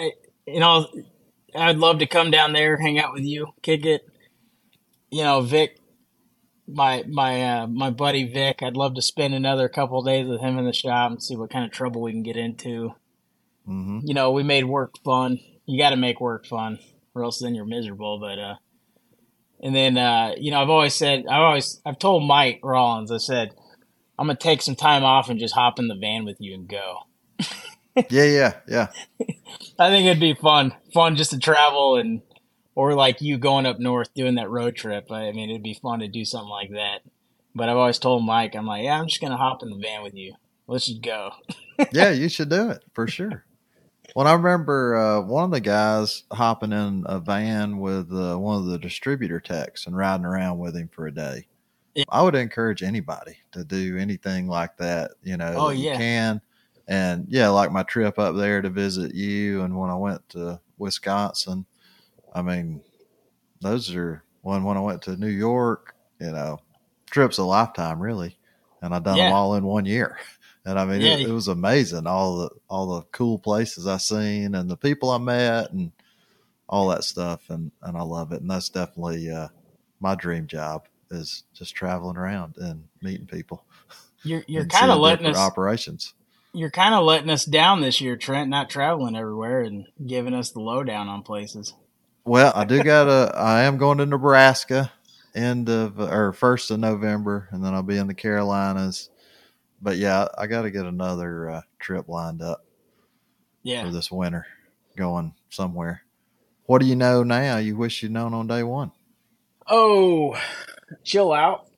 I'd love to come down there, hang out with you, kick it. Vic. My buddy Vic, I'd love to spend another couple of days with him in the shop and see what kind of trouble we can get into. Mm-hmm. We made work fun. You got to make work fun, or else then you're miserable. But and then I've told Mike Rollins, I said I'm gonna take some time off and just hop in the van with you and go. Yeah. I think it'd be fun just to travel or like you going up north doing that road trip. I mean, it'd be fun to do something like that. But I've always told Mike, I'm like, I'm just going to hop in the van with you. Let's just go. Yeah, you should do it for sure. Well, I remember one of the guys hopping in a van with one of the distributor techs and riding around with him for a day. Yeah. I would encourage anybody to do anything like that, you can. And like my trip up there to visit you and when I went to Wisconsin, I mean, those are when I went to New York, trips a lifetime really. And I done them all in 1 year. And I mean, it was amazing. All the cool places I seen and the people I met and all that stuff. And I love it. And that's definitely my dream job is just traveling around and meeting people. You're kind of letting us operations. You're kind of letting us down this year, Trent, not traveling everywhere and giving us the lowdown on places. Well, I am going to Nebraska 1st of November, and then I'll be in the Carolinas. But yeah, I got to get another trip lined up for this winter, going somewhere. What do you know now you wish you'd known on day one? Oh, chill out.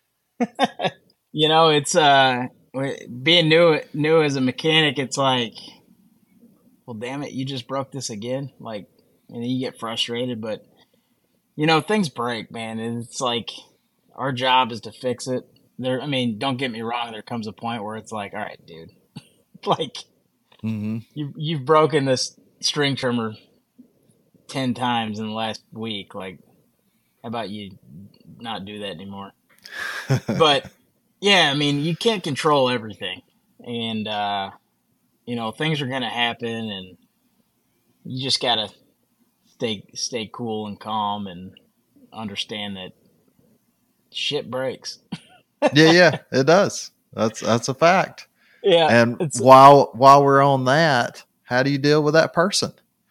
It's being new as a mechanic. It's like, well, damn it, you just broke this again. Like, and you get frustrated, but things break, man. And it's like our job is to fix it. Don't get me wrong. There comes a point where it's like, all right, dude, like you've broken this string trimmer 10 times in the last week. Like, how about you not do that anymore? But yeah, you can't control everything, and things are gonna happen, and you just gotta stay cool and calm and understand that shit breaks. yeah, it does. That's a fact. Yeah. And while we're on that, how do you deal with that person?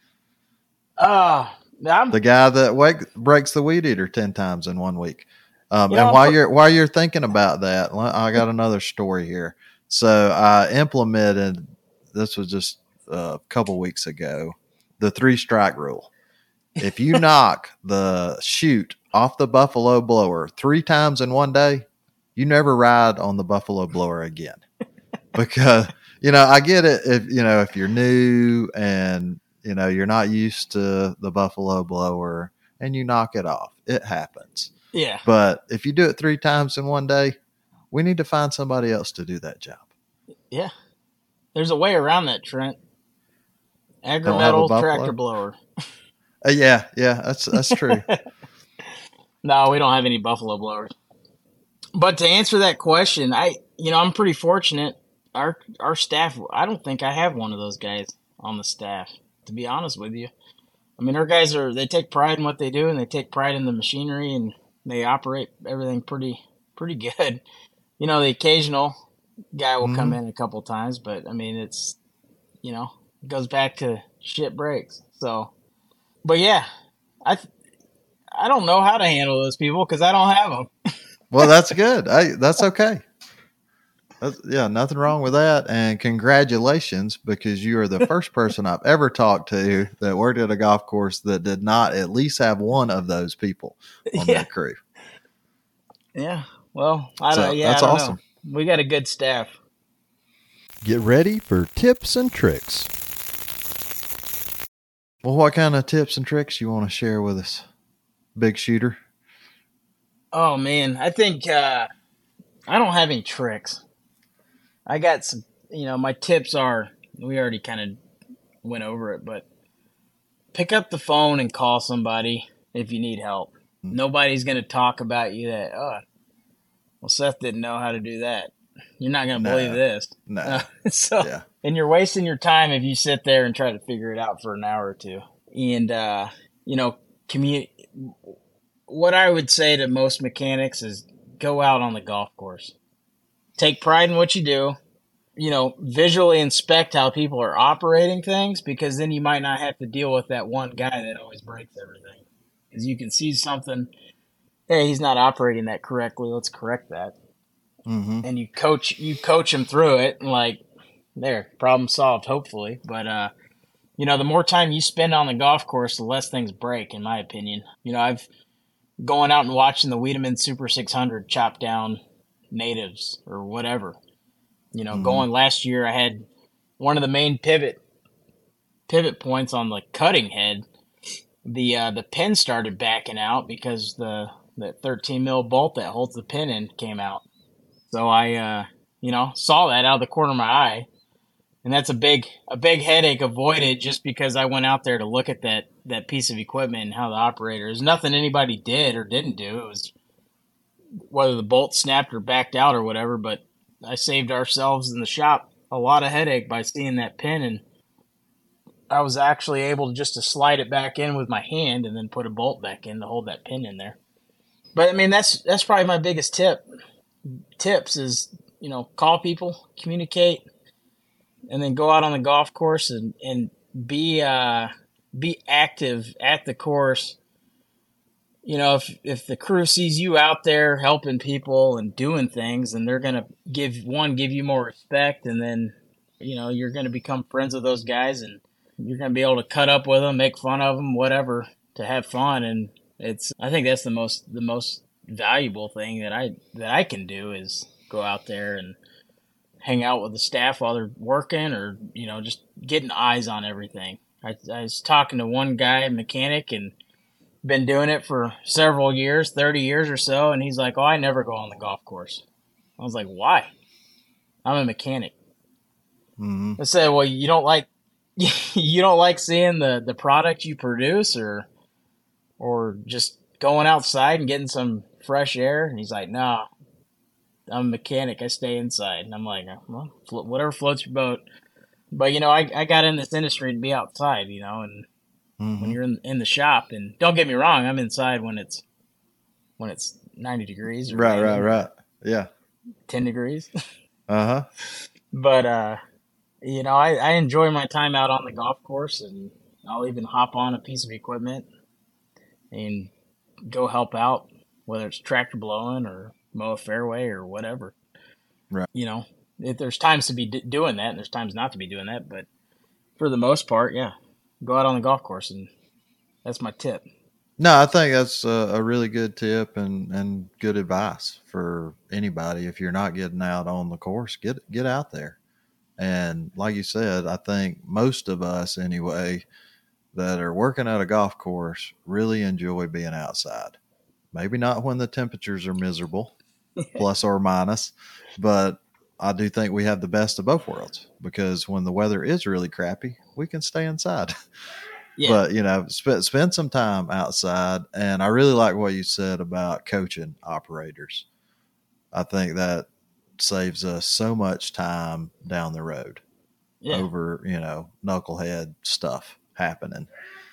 The guy that breaks the weed eater 10 times in 1 week. And while you're thinking about that, I got another story here. So I implemented, this was just a couple weeks ago, the 3-strike rule. If you knock the chute off the Buffalo blower 3 times in 1 day, you never ride on the Buffalo blower again. Because, I get it if you're new and, you're not used to the Buffalo blower and you knock it off, it happens. Yeah. But if you do it 3 times in 1 day, we need to find somebody else to do that job. Yeah. There's a way around that, Trent. Agri-Metal tractor blower. Yeah, that's true. No, we don't have any Buffalo blowers. But to answer that question, I'm pretty fortunate. Our staff, I don't think I have one of those guys on the staff, to be honest with you. Our guys they take pride in what they do, and they take pride in the machinery, and they operate everything pretty good. The occasional guy will come in a couple times, but it's, it goes back to shit breaks. So, but yeah, I don't know how to handle those people because I don't have them. Well, that's good. That's okay. Nothing wrong with that. And congratulations, because you are the first person I've ever talked to that worked at a golf course that did not at least have one of those people on their crew. Yeah. Well, that's awesome. We got a good staff. Get ready for tips and tricks. Well, what kind of tips and tricks you want to share with us, big shooter? Oh, man. I think I don't have any tricks. I got some, my tips are, we already kind of went over it, but pick up the phone and call somebody if you need help. Nobody's going to talk about you that, well, Seth didn't know how to do that. You're not going to believe this. No. And you're wasting your time if you sit there and try to figure it out for an hour or two. And, what I would say to most mechanics is go out on the golf course. Take pride in what you do. Visually inspect how people are operating things, because then you might not have to deal with that one guy that always breaks everything. Because you can see something, hey, he's not operating that correctly. Let's correct that. Mm-hmm. And you coach him through it, and there, problem solved, hopefully. But, the more time you spend on the golf course, the less things break, in my opinion. I've going out and watching the Wiedemann Super 600 chop down natives or whatever. Going last year, I had one of the main pivot points on the cutting head. The pin started backing out because the 13 mil bolt that holds the pin in came out. So I, saw that out of the corner of my eye, and that's a big headache avoided just because I went out there to look at that piece of equipment and how the operator. There's nothing anybody did or didn't do. It was whether the bolt snapped or backed out or whatever, but I saved ourselves in the shop a lot of headache by seeing that pin, and I was actually able to slide it back in with my hand and then put a bolt back in to hold that pin in there. But that's probably my biggest tips is, call people, communicate, and then go out on the golf course and be active at the course if the crew sees you out there helping people and doing things, then they're going to give you more respect. And then, you're going to become friends with those guys, and you're going to be able to cut up with them, make fun of them, whatever, to have fun. And I think that's the most valuable thing that I can do is go out there and hang out with the staff while they're working, or, just getting eyes on everything. I was talking to one guy, mechanic, and been doing it for several years, 30 years or so. And he's like, "Oh, I never go on the golf course." I was like, "Why?" "I'm a mechanic." Mm-hmm. I said, "Well, you don't like seeing the product you produce, or just going outside and getting some fresh air?" And he's like, "No, I'm a mechanic. I stay inside." And I'm like, "Well, whatever floats your boat." But, I got in this industry to be outside, and Mm-hmm. when you're in the shop, and don't get me wrong, I'm inside when it's 90 degrees. Or Right. Yeah. 10 degrees. Uh-huh. But, I enjoy my time out on the golf course, and I'll even hop on a piece of equipment and go help out, whether it's tractor blowing or mow a fairway or whatever. Right. If there's times to be doing that, and there's times not to be doing that, but for the most part, yeah, go out on the golf course, and that's my tip. No, I think that's a really good tip and good advice for anybody. If you're not getting out on the course, get out there. And like you said, I think most of us anyway that are working at a golf course really enjoy being outside. Maybe not when the temperatures are miserable, plus or minus, but I do think we have the best of both worlds, because when the weather is really crappy, we can stay inside. Yeah. But, spend some time outside. And I really like what you said about coaching operators. I think that saves us so much time down the road over, knucklehead stuff happening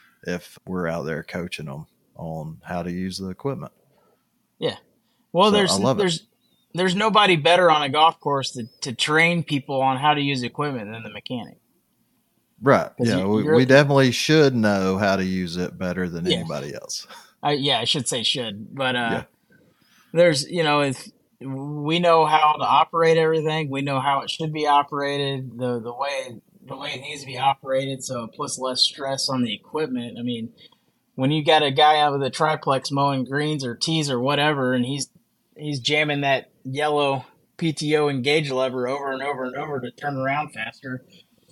if we're out there coaching them on how to use the equipment. Yeah. Well, So there's nobody better on a golf course to train people on how to use equipment than the mechanic. Right. Yeah. We definitely should know how to use it better than anybody else. I should say should, but there's, if we know how to operate everything, we know how it should be operated, the way it needs to be operated, so it puts less stress on the equipment. I mean, when you got a guy out with a triplex mowing greens or tees or whatever, and he's jamming that yellow PTO engage lever over and over and over to turn around faster,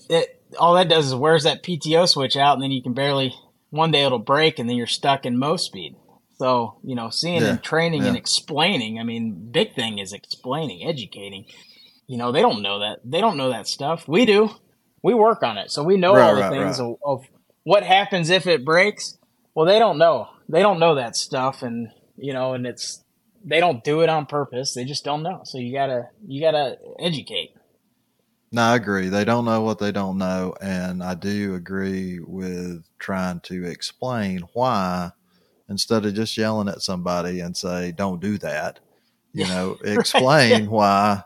all that does is wears that PTO switch out, and then you can barely, one day it'll break, and then you're stuck in mow speed. So, seeing and training and explaining, I mean, big thing is explaining, educating. They don't know that. They don't know that stuff. We do. We work on it. So we know all the things of what happens if it breaks. Well, they don't know. They don't know that stuff. And, and they don't do it on purpose. They just don't know. So you gotta educate. No, I agree. They don't know what they don't know. And I do agree with trying to explain why, instead of just yelling at somebody and say, "Don't do that," explain why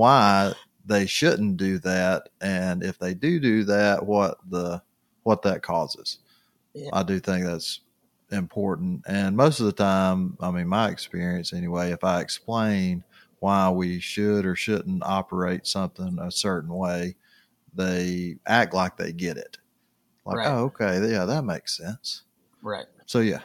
they shouldn't do that. And if they do that, what that causes. Yeah. I do think that's important. And most of the time, I mean, my experience anyway, if I explain why we should or shouldn't operate something a certain way, they act like they get it. Like, oh, okay. Yeah, that makes sense. Right. So, yeah.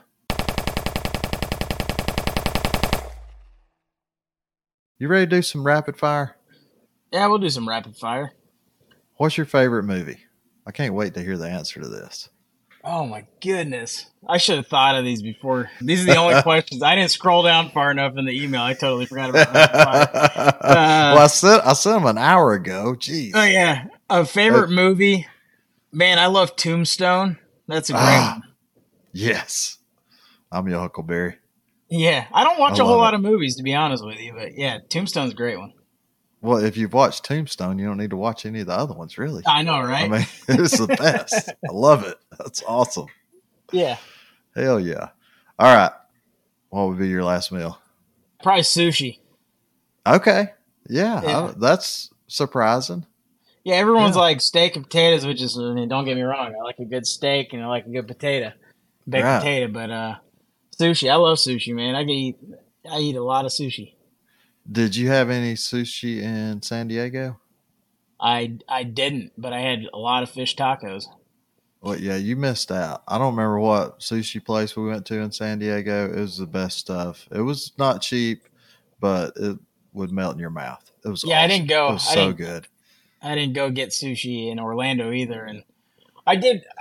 You ready to do some rapid fire? Yeah, we'll do some rapid fire. What's your favorite movie? I can't wait to hear the answer to this. Oh, my goodness. I should have thought of these before. These are the only questions. I didn't scroll down far enough in the email. I totally forgot about rapid fire. Well, I sent them an hour ago. Jeez. Oh, yeah. A favorite movie? Man, I love Tombstone. That's a great one. Yes. I'm your Huckleberry. Yeah. I don't watch a whole lot of movies, to be honest with you. But, yeah, Tombstone's a great one. Well, if you've watched Tombstone, you don't need to watch any of the other ones, really. I know, right? I mean, it's the best. I love it. That's awesome. Yeah. Hell yeah. All right. What would be your last meal? Probably sushi. Okay. Yeah. That's surprising. Yeah, everyone's like steak and potatoes, which is, don't get me wrong, I like a good steak and I like a good potato. Baked potato, but Sushi. I love sushi, man. I eat a lot of sushi. Did you have any sushi in San Diego? I didn't, but I had a lot of fish tacos. Well, yeah, you missed out. I don't remember what sushi place we went to in San Diego. It was the best stuff. It was not cheap, but it would melt in your mouth. It was awesome. I didn't go. It was so good. I didn't go get sushi in Orlando either, and I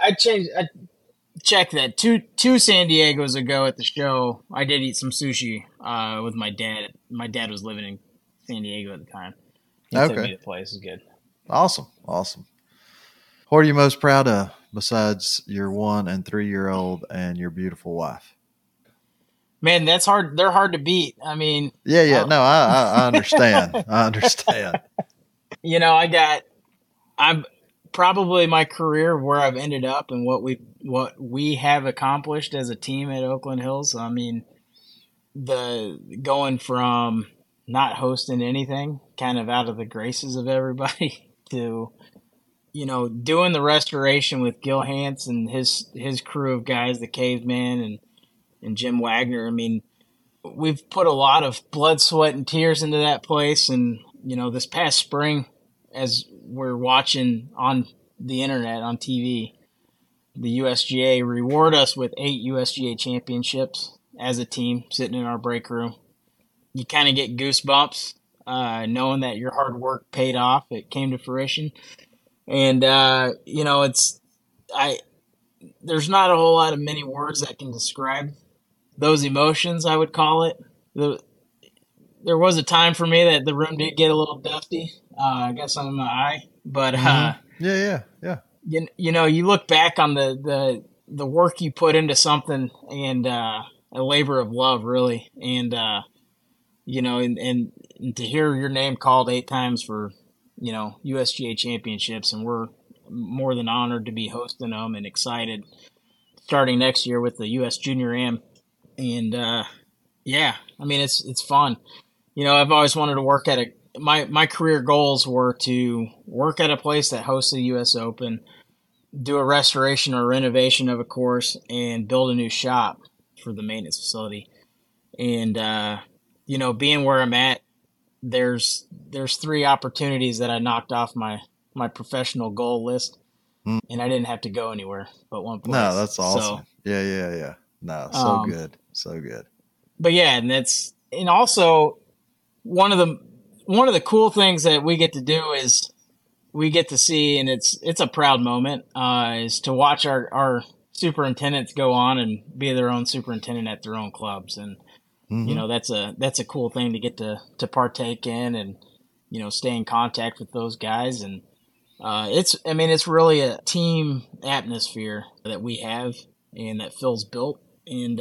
checked that two San Diegos ago at the show. I did eat some sushi with my dad. My dad was living in San Diego at the time. He took me to the place. It was good. Awesome. What are you most proud of besides your 1 and 3-year-old and your beautiful wife? Man, that's hard. They're hard to beat. I mean, yeah. No, I understand. I understand. You know, I'm probably my career where I've ended up and what we have accomplished as a team at Oakland Hills. I mean, the going from not hosting anything, kind of out of the graces of everybody, to, you know, doing the restoration with Gil Hance and his crew of guys, the Caveman and Jim Wagner. I mean, we've put a lot of blood, sweat, and tears into that place. And, you know, this past spring, as we're watching on the internet, on TV, the USGA reward us with 8 USGA championships as a team sitting in our break room. You kind of get goosebumps knowing that your hard work paid off. It came to fruition. And, you know, there's not a whole lot of many words that can describe those emotions, I would call it. There was a time for me that the room did get a little dusty. I got some in my eye, but yeah. You know, you look back on the work you put into something, and a labor of love, really, and you know, and to hear your name called 8 times for, you know, USGA championships, and we're more than honored to be hosting them and excited starting next year with the US Junior Am. And yeah, I mean, it's fun. You know, I've always wanted to work at my career goals were to work at a place that hosts the US Open, do a restoration or renovation of a course, and build a new shop for the maintenance facility. And you know, being where I'm at, there's 3 opportunities that I knocked off my professional goal list, and I didn't have to go anywhere but one place. No, that's awesome. So, yeah. No, so good. But yeah, and also one of the cool things that we get to do is we get to see, and it's a proud moment, is to watch our superintendents go on and be their own superintendent at their own clubs. And you know, that's a cool thing to get to partake in, and, you know, stay in contact with those guys. And it's really a team atmosphere that we have and that Phil's built. And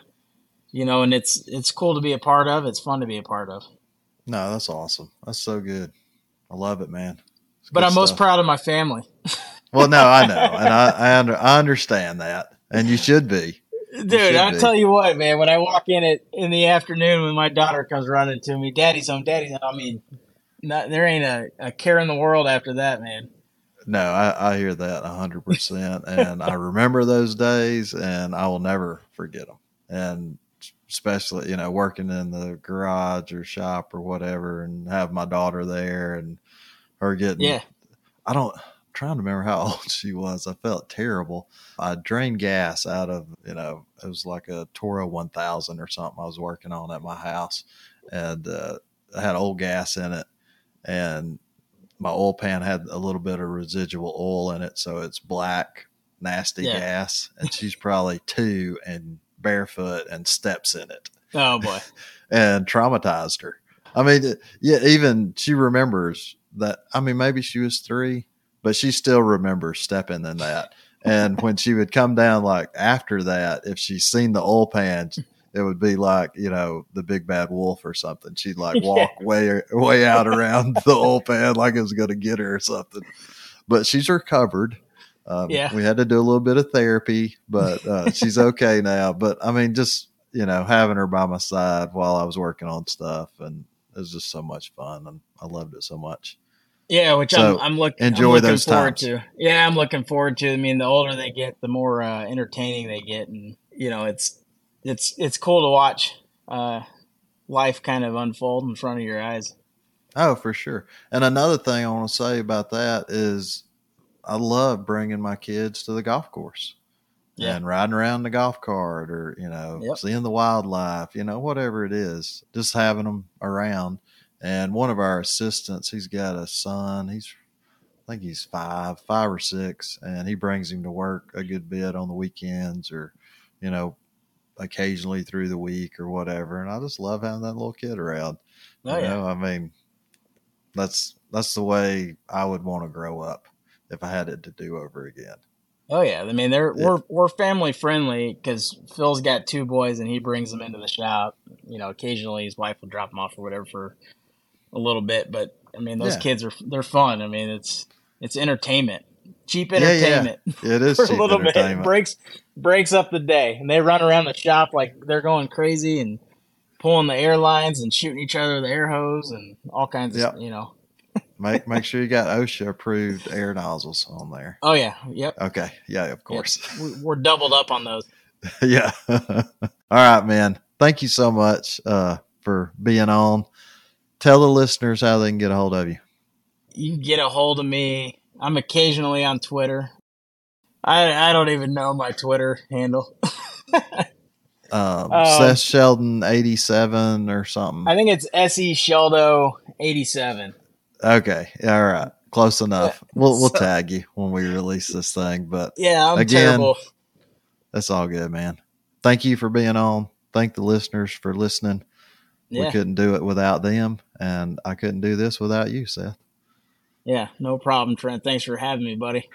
you know, and it's cool to be a part of. It's fun to be a part of. No, that's awesome. That's so good. I love it, man. But I'm most proud of my family. Well, no, I know, and I understand that, and you should be. Dude, I'll tell you what, man, when I walk in the afternoon when my daughter comes running to me, Daddy's home. I mean, there ain't a care in the world after that, man. No, I hear that 100%. And I remember those days, and I will never forget them. And especially, you know, working in the garage or shop or whatever, and have my daughter there and her getting, I'm trying to remember how old she was. I felt terrible. I drained gas out of, you know, it was like a Toro 1000 or something I was working on at my house, and I had old gas in it, and my oil pan had a little bit of residual oil in it, so it's black, nasty gas, and she's probably 2 and barefoot and steps in it. Oh boy. And traumatized her. I mean, yeah, even she remembers that. I mean, maybe she was 3, but she still remembers stepping in that. And when she would come down, like after that, if she's seen the oil pan, it would be like, you know, the big bad wolf or something. She'd like walk way out around the oil pan like it was going to get her or something. But she's recovered. We had to do a little bit of therapy, but she's okay now. But I mean, just, you know, having her by my side while I was working on stuff, and it was just so much fun, and I loved it so much. Yeah, which I'm looking those forward times. to. Yeah, I'm looking forward to. I mean, the older they get, the more entertaining they get, and you know, it's cool to watch life kind of unfold in front of your eyes. Oh, for sure. And another thing I want to say about that is I love bringing my kids to the golf course and riding around the golf cart or, seeing the wildlife, whatever it is, just having them around. And one of our assistants, he's got a son. I think he's five or six, and he brings him to work a good bit on the weekends or, occasionally through the week or whatever. And I just love having that little kid around. I mean, that's the way I would want to grow up if I had it to do over again. Oh yeah. I mean, we're family friendly because Phil's got two boys and he brings them into the shop. Occasionally his wife will drop them off or whatever for a little bit, but I mean, those kids they're fun. I mean, it's entertainment, cheap entertainment. It is for cheap a little entertainment. Bit. Breaks up the day, and they run around the shop like they're going crazy and pulling the air lines and shooting each other with the air hose and all kinds of, Make sure you got OSHA approved air nozzles on there. Oh yeah. Yep. Okay. Yeah, of course. Yep. We're doubled up on those. Yeah. All right, man. Thank you so much for being on. Tell the listeners how they can get a hold of you. You can get a hold of me. I'm occasionally on Twitter. I don't even know my Twitter handle. Seth Sheldon 87 or something. I think it's SE Sheldo 87. Okay. All right. Close enough. We'll tag you when we release this thing. But I'm terrible. That's all good, man. Thank you for being on. Thank the listeners for listening. Yeah. We couldn't do it without them, and I couldn't do this without you, Seth. Yeah, no problem, Trent. Thanks for having me, buddy.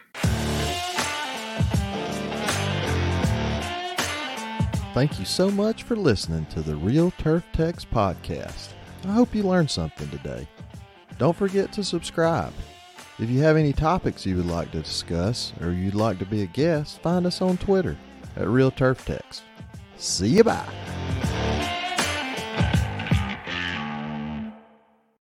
Thank you so much for listening to the Real Turf Techs podcast. I hope you learned something today. Don't forget to subscribe. If you have any topics you would like to discuss or you'd like to be a guest, find us on Twitter at Real Turf Techs. See you, bye.